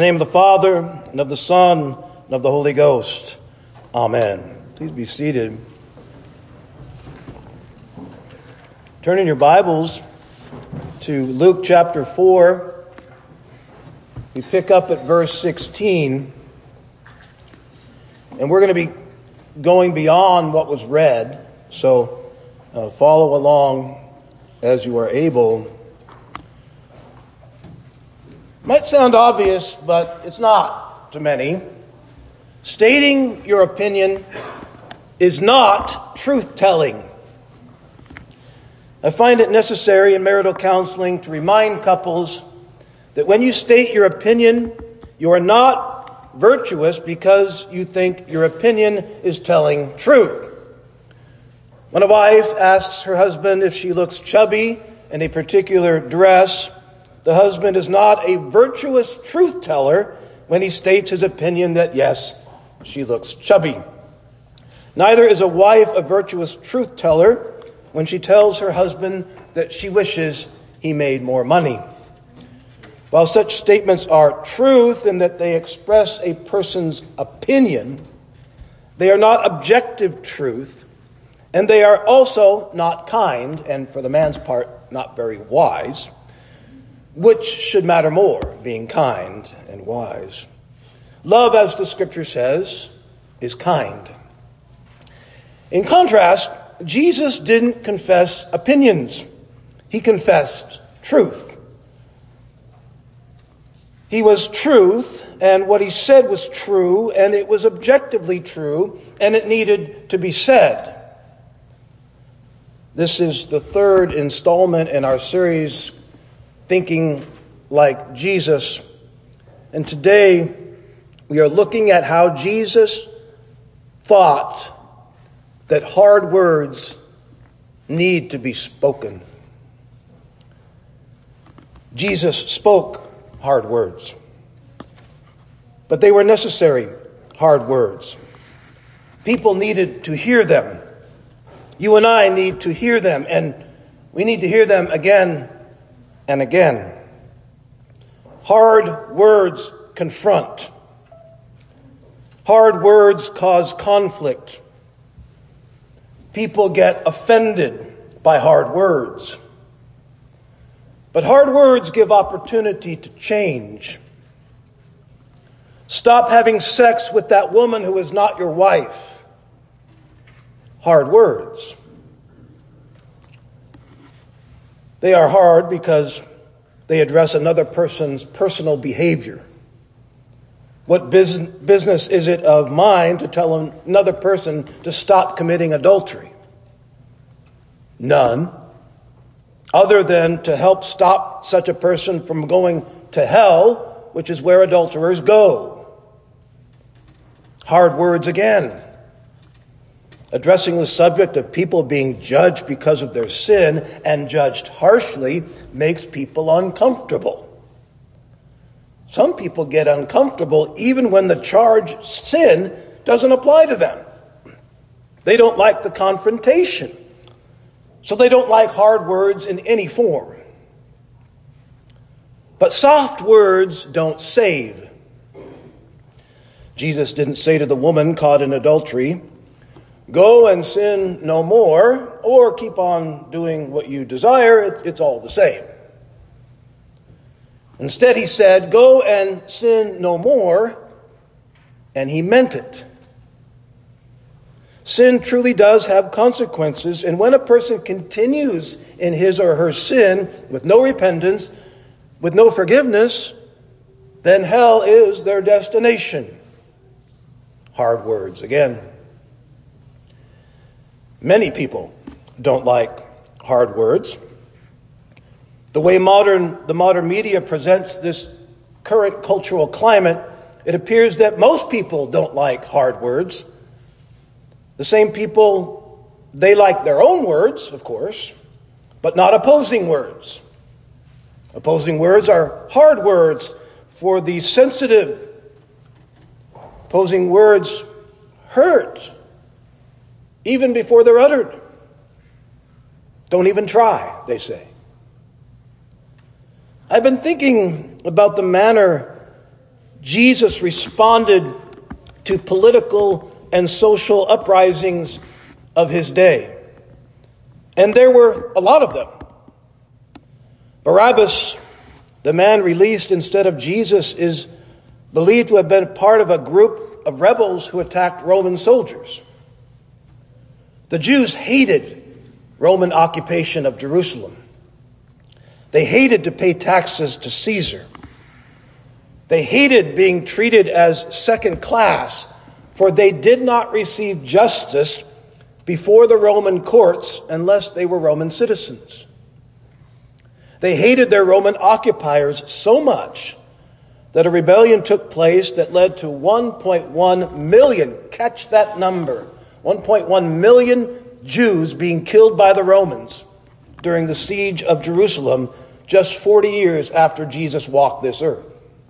name of the Father, and of the Son, and of the Holy Ghost. Amen. Please be seated. Turn in your Bibles to Luke chapter 4. We pick up at verse 16. And we're going to be going beyond what was read. So follow along as you are able. Might sound obvious, but it's not to many. Stating your opinion is not truth-telling. I find it necessary in marital counseling to remind couples that when you state your opinion, you are not virtuous because you think your opinion is telling truth. When a wife asks her husband if she looks chubby in a particular dress, the husband is not a virtuous truth teller when he states his opinion that, yes, she looks chubby. Neither is a wife a virtuous truth teller when she tells her husband that she wishes he made more money. While such statements are truth in that they express a person's opinion, they are not objective truth, and they are also not kind, and for the man's part, not very wise. Which should matter more, being kind and wise? Love, as the Scripture says, is kind. In contrast, Jesus didn't confess opinions. He confessed truth. He was truth, and what he said was true, and it was objectively true, and it needed to be said. This is the third installment in our series, Thinking Like Jesus. And today we are looking at how Jesus thought that hard words need to be spoken. Jesus spoke hard words, but they were necessary hard words. People needed to hear them. You and I need to hear them, and we need to hear them again and again. Hard words confront. Hard words cause conflict. People get offended by hard words. But hard words give opportunity to change. Stop having sex with that woman who is not your wife. Hard words. They are hard because they address another person's personal behavior. What business is it of mine to tell another person to stop committing adultery? None. Other than to help stop such a person from going to hell, which is where adulterers go. Hard words again. Addressing the subject of people being judged because of their sin and judged harshly makes people uncomfortable. Some people get uncomfortable even when the charged sin doesn't apply to them. They don't like the confrontation. So they don't like hard words in any form. But soft words don't save. Jesus didn't say to the woman caught in adultery, "Go and sin no more," or "keep on doing what you desire, it's all the same." Instead, he said, "Go and sin no more," and he meant it. Sin truly does have consequences, and when a person continues in his or her sin with no repentance, with no forgiveness, then hell is their destination. Hard words again. Many people don't like hard words. The way the modern media presents this current cultural climate, it appears that most people don't like hard words. The same people, they like their own words, of course, but not opposing words. Opposing words are hard words for the sensitive. Opposing words hurt even before they're uttered. Don't even try, they say. I've been thinking about the manner Jesus responded to political and social uprisings of his day. And there were a lot of them. Barabbas, the man released instead of Jesus, is believed to have been part of a group of rebels who attacked Roman soldiers. The Jews hated Roman occupation of Jerusalem. They hated to pay taxes to Caesar. They hated being treated as second class, for they did not receive justice before the Roman courts unless they were Roman citizens. They hated their Roman occupiers so much that a rebellion took place that led to 1.1 million, catch that number, 1.1 million Jews being killed by the Romans during the siege of Jerusalem just 40 years after Jesus walked this earth.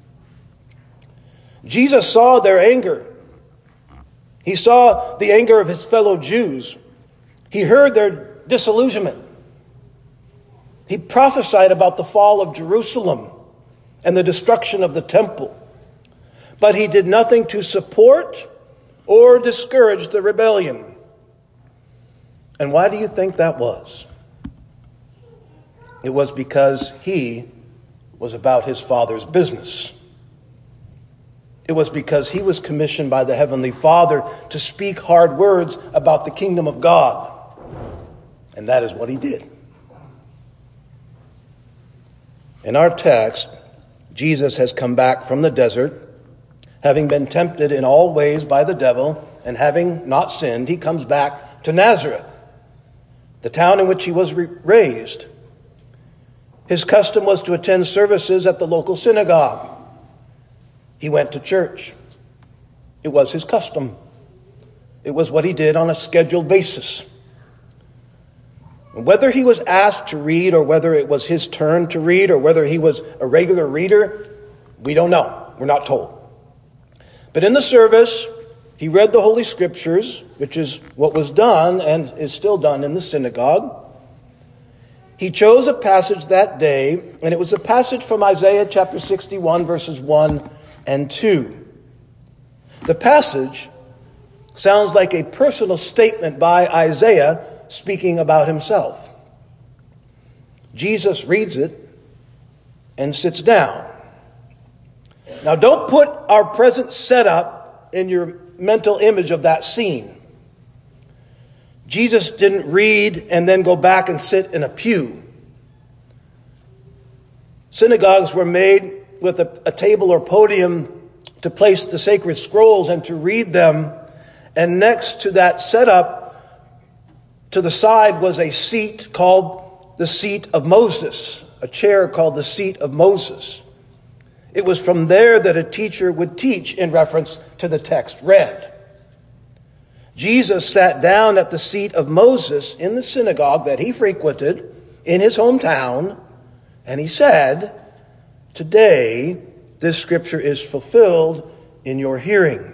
Jesus saw their anger. He saw the anger of his fellow Jews. He heard their disillusionment. He prophesied about the fall of Jerusalem and the destruction of the temple. But he did nothing to support or discourage the rebellion. And why do you think that was? It was because he was about his Father's business. It was because he was commissioned by the Heavenly Father to speak hard words about the kingdom of God. And that is what he did. In our text, Jesus has come back from the desert, having been tempted in all ways by the devil, and having not sinned. He comes back to Nazareth, the town in which he was raised. His custom was to attend services at the local synagogue. He went to church. It was his custom. It was what he did on a scheduled basis. Whether he was asked to read, or whether it was his turn to read, or whether he was a regular reader, we don't know. We're not told. But in the service, he read the Holy Scriptures, which is what was done and is still done in the synagogue. He chose a passage that day, and it was a passage from Isaiah chapter 61, verses 1 and 2. The passage sounds like a personal statement by Isaiah speaking about himself. Jesus reads it and sits down. Now, don't put our present setup in your mental image of that scene. Jesus didn't read and then go back and sit in a pew. Synagogues were made with a table or podium to place the sacred scrolls and to read them. And next to that setup, to the side, was a seat called the seat of Moses, a chair called the seat of Moses. It was from there that a teacher would teach in reference to the text read. Jesus sat down at the seat of Moses in the synagogue that he frequented in his hometown, and he said, "Today, this scripture is fulfilled in your hearing."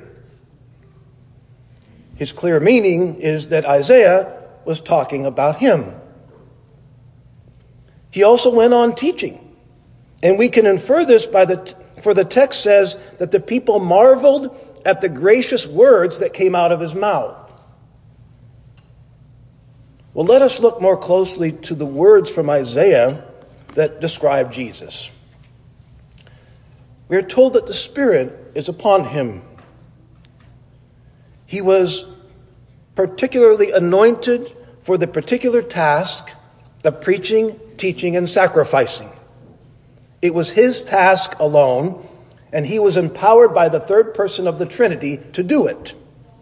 His clear meaning is that Isaiah was talking about him. He also went on teaching. And we can infer this for the text says that the people marveled at the gracious words that came out of his mouth. Well, let us look more closely to the words from Isaiah that describe Jesus. We are told that the Spirit is upon him. He was particularly anointed for the particular task of preaching, teaching, and sacrificing. It was his task alone, and he was empowered by the third person of the Trinity to do it.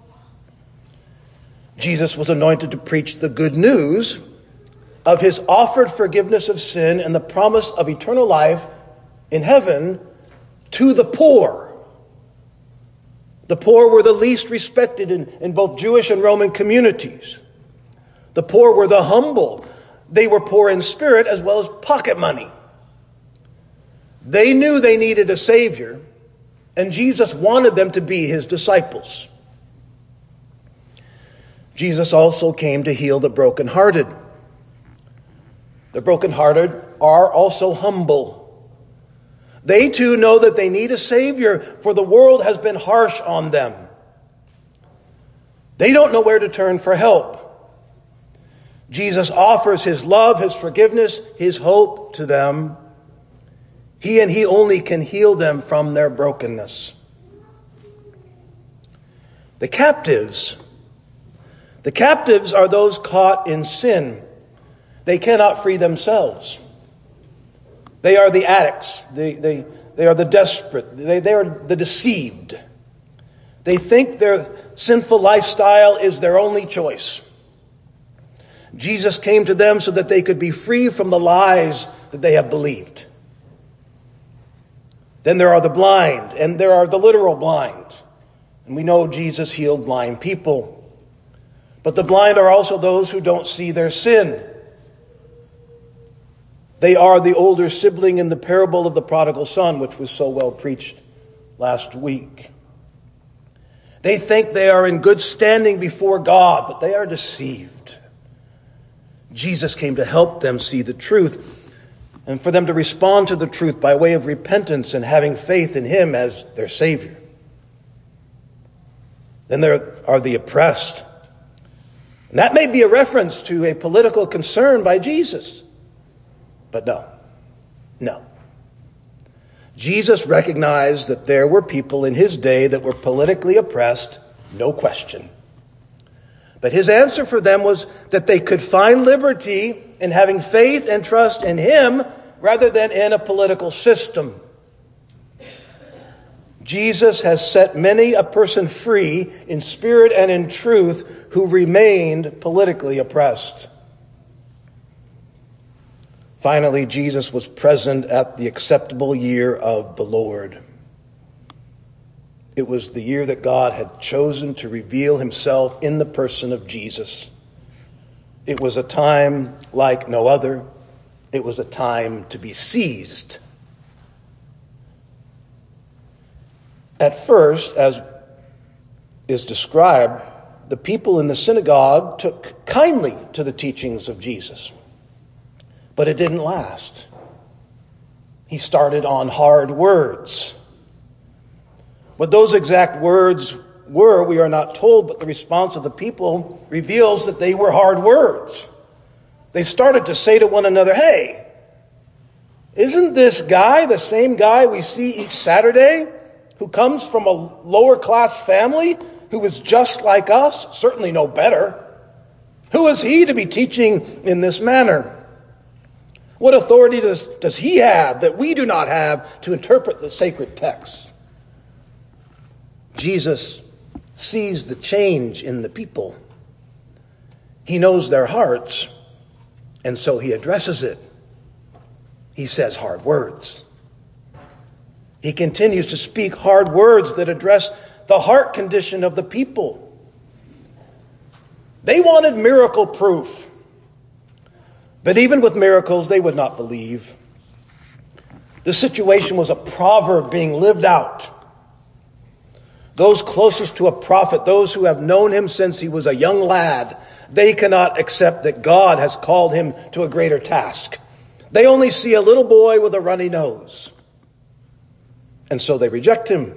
Jesus was anointed to preach the good news of his offered forgiveness of sin and the promise of eternal life in heaven to the poor. The poor were the least respected in both Jewish and Roman communities. The poor were the humble. They were poor in spirit as well as pocket money. They knew they needed a Savior, and Jesus wanted them to be his disciples. Jesus also came to heal the brokenhearted. The brokenhearted are also humble. They too know that they need a Savior, for the world has been harsh on them. They don't know where to turn for help. Jesus offers his love, his forgiveness, his hope to them. He and he only can heal them from their brokenness. The captives are those caught in sin. They cannot free themselves. They are the addicts. They are the desperate. They are the deceived. They think their sinful lifestyle is their only choice. Jesus came to them so that they could be free from the lies that they have believed. Then there are the blind, and there are the literal blind. And we know Jesus healed blind people. But the blind are also those who don't see their sin. They are the older sibling in the parable of the prodigal son, which was so well preached last week. They think they are in good standing before God, but they are deceived. Jesus came to help them see the truth and for them to respond to the truth by way of repentance and having faith in him as their Savior. Then there are the oppressed. And that may be a reference to a political concern by Jesus. But no. Jesus recognized that there were people in his day that were politically oppressed, no question. But his answer for them was that they could find liberty in having faith and trust in him rather than in a political system. Jesus has set many a person free in spirit and in truth who remained politically oppressed. Finally, Jesus was present at the acceptable year of the Lord. It was the year that God had chosen to reveal himself in the person of Jesus. It was a time like no other. It was a time to be seized. At first, as is described, the people in the synagogue took kindly to the teachings of Jesus. But it didn't last. He started on hard words. What those exact words were, we are not told, but the response of the people reveals that they were hard words. They started to say to one another, "Hey, isn't this guy the same guy we see each Saturday who comes from a lower class family who is just like us, certainly no better? Who is he to be teaching in this manner? What authority does he have that we do not have to interpret the sacred text?" Jesus sees the change in the people. He knows their hearts, and so he addresses it. He says hard words. He continues to speak hard words that address the heart condition of the people. They wanted miracle proof. But even with miracles, they would not believe. The situation was a proverb being lived out. Those closest to a prophet, those who have known him since he was a young lad, they cannot accept that God has called him to a greater task. They only see a little boy with a runny nose. And so they reject him.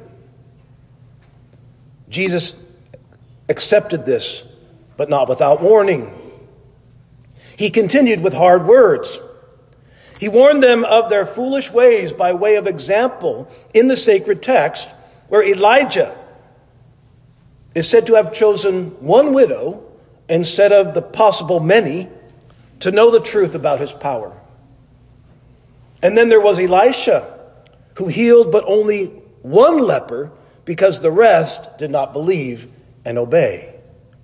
Jesus accepted this, but not without warning. He continued with hard words. He warned them of their foolish ways by way of example in the sacred text, where Elijah is said to have chosen one widow instead of the possible many to know the truth about his power. And then there was Elisha, who healed but only one leper because the rest did not believe and obey.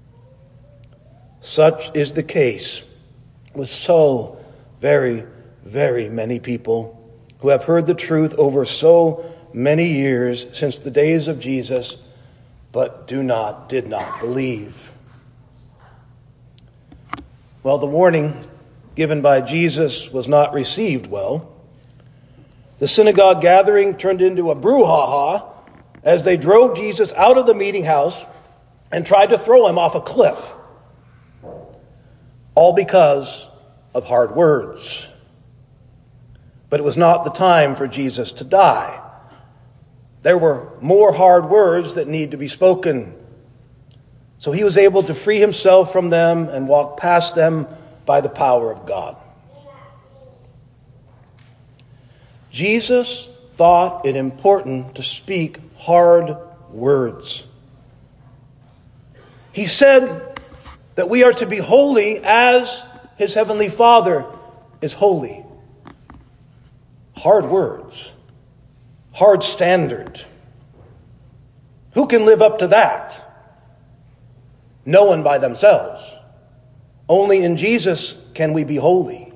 Such is the case with so very, very many people who have heard the truth over so many years since the days of Jesus, but did not believe. Well, the warning given by Jesus was not received well. The synagogue gathering turned into a brouhaha as they drove Jesus out of the meeting house and tried to throw him off a cliff. All because of hard words. But it was not the time for Jesus to die. There were more hard words that need to be spoken. So he was able to free himself from them and walk past them by the power of God. Jesus thought it important to speak hard words. He said that we are to be holy as his heavenly Father is holy. Hard words. Hard standard. Who can live up to that? No one by themselves. Only in Jesus can we be holy.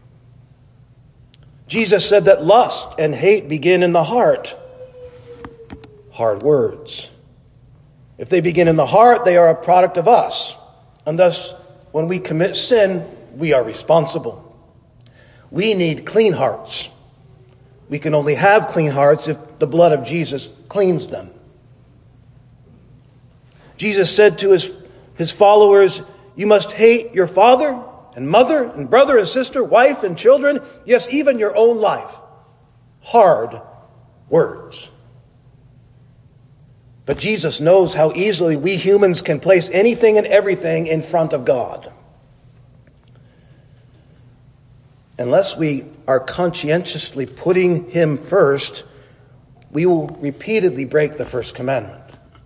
Jesus said that lust and hate begin in the heart. Hard words. If they begin in the heart, they are a product of us. And thus, when we commit sin, we are responsible. We need clean hearts. We can only have clean hearts if the blood of Jesus cleans them. Jesus said to his followers, you must hate your father and mother and brother and sister, wife and children, yes, even your own life. Hard words. But Jesus knows how easily we humans can place anything and everything in front of God. Unless we are conscientiously putting him first, we will repeatedly break the first commandment.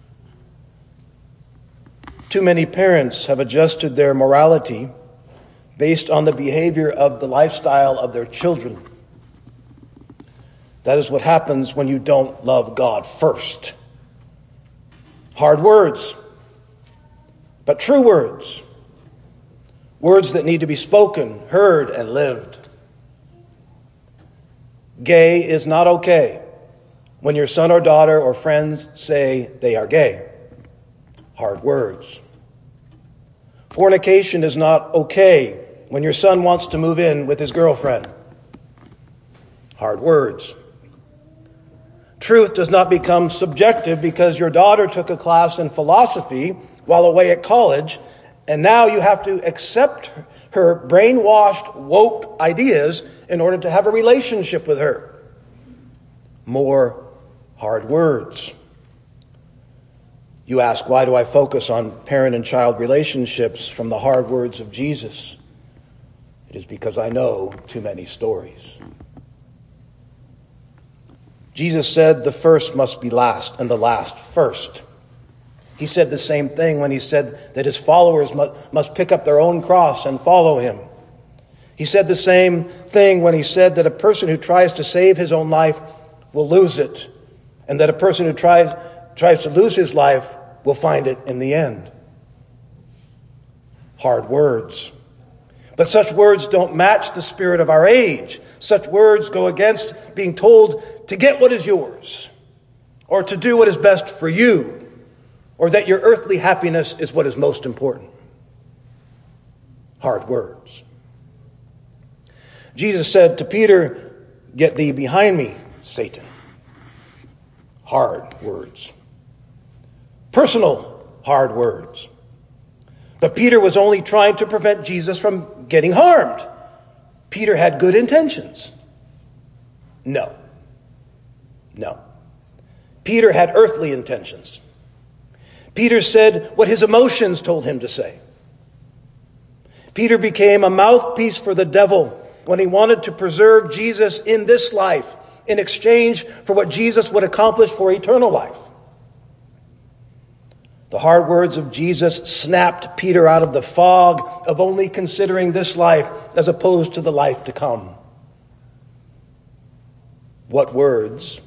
Too many parents have adjusted their morality based on the behavior of the lifestyle of their children. That is what happens when you don't love God first. Hard words, but true words. Words that need to be spoken, heard, and lived. Gay is not okay when your son or daughter or friends say they are gay. Hard words. Fornication is not okay when your son wants to move in with his girlfriend. Hard words. Truth does not become subjective because your daughter took a class in philosophy while away at college, and now you have to accept her brainwashed, woke ideas in order to have a relationship with her. More hard words. You ask, why do I focus on parent and child relationships from the hard words of Jesus? It is because I know too many stories. Jesus said the first must be last and the last first. He said the same thing when he said that his followers must pick up their own cross and follow him. He said the same thing when he said that a person who tries to save his own life will lose it, and that a person who tries to lose his life will find it in the end. Hard words. But such words don't match the spirit of our age. Such words go against being told to get what is yours, or to do what is best for you, or that your earthly happiness is what is most important. Hard words. Jesus said to Peter, "Get thee behind me, Satan." Hard words. Personal hard words. But Peter was only trying to prevent Jesus from getting harmed. Peter had good intentions. No. Peter had earthly intentions. Peter said what his emotions told him to say. Peter became a mouthpiece for the devil when he wanted to preserve Jesus in this life in exchange for what Jesus would accomplish for eternal life. The hard words of Jesus snapped Peter out of the fog of only considering this life as opposed to the life to come. What words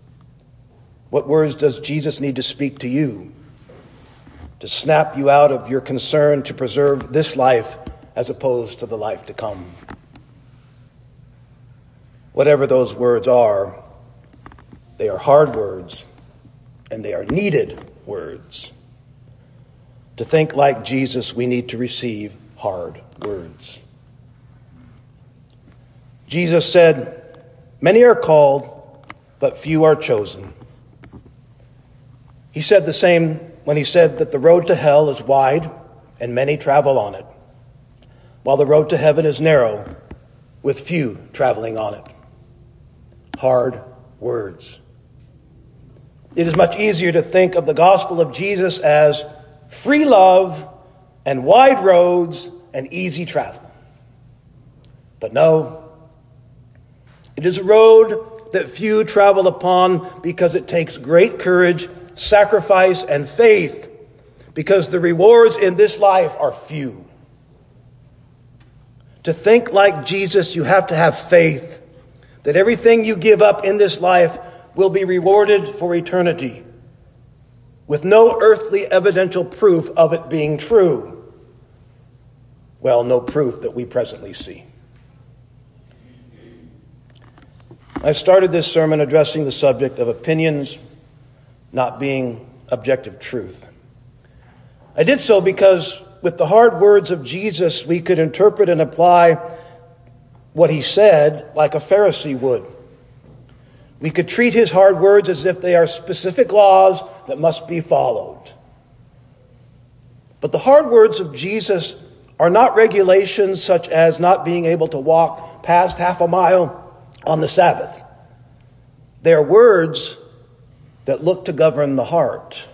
does Jesus need to speak to you to snap you out of your concern to preserve this life as opposed to the life to come? Whatever those words are, they are hard words and they are needed words. To think like Jesus, we need to receive hard words. Jesus said, "Many are called, but few are chosen." He said the same when he said that the road to hell is wide and many travel on it, while the road to heaven is narrow with few traveling on it. hard words. It is much easier to think of the gospel of Jesus as free love and wide roads and easy travel. But no, it is a road that few travel upon because it takes great courage, sacrifice, and faith, because the rewards in this life are few. To think like Jesus, you have to have faith that everything you give up in this life will be rewarded for eternity, with no earthly evidential proof of it being true. Well, no proof that we presently see. I started this sermon addressing the subject of opinions not being objective truth. I did so because with the hard words of Jesus, we could interpret and apply what he said like a Pharisee would. We could treat his hard words as if they are specific laws that must be followed. But the hard words of Jesus are not regulations such as not being able to walk past half a mile on the Sabbath. They are words that look to govern the heart.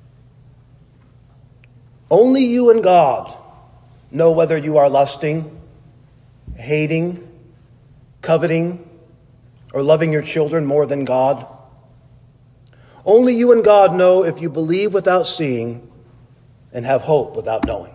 Only you and God know whether you are lusting, hating, coveting, or loving your children more than God. Only you and God know if you believe without seeing and have hope without knowing.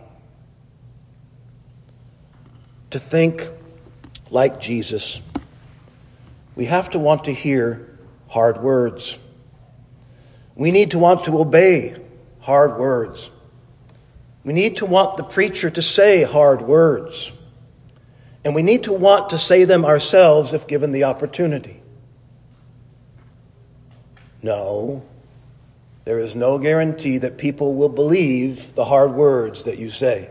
To think like Jesus, we have to want to hear hard words. We need to want to obey hard words. We need to want the preacher to say hard words. And we need to want to say them ourselves if given the opportunity. No, there is no guarantee that people will believe the hard words that you say.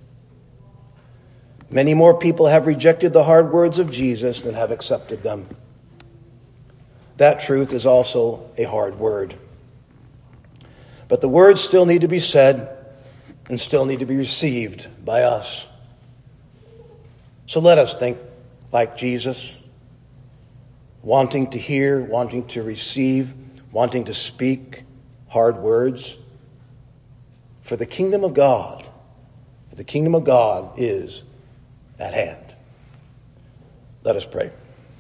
Many more people have rejected the hard words of Jesus than have accepted them. That truth is also a hard word. But the words still need to be said and still need to be received by us. So let us think like Jesus, wanting to hear, wanting to receive, wanting to speak hard words. For the kingdom of God is at hand. Let us pray.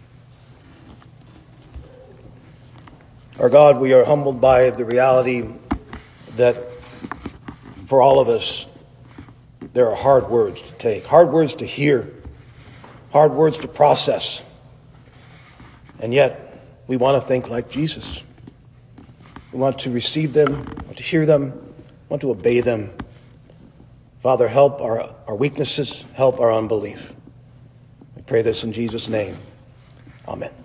Our God, we are humbled by the reality that for all of us, there are hard words to take, hard words to hear, hard words to process. And yet, we want to think like Jesus. We want to receive them, want to hear them, want to obey them. Father, help our weaknesses, help our unbelief. We pray this in Jesus' name. Amen.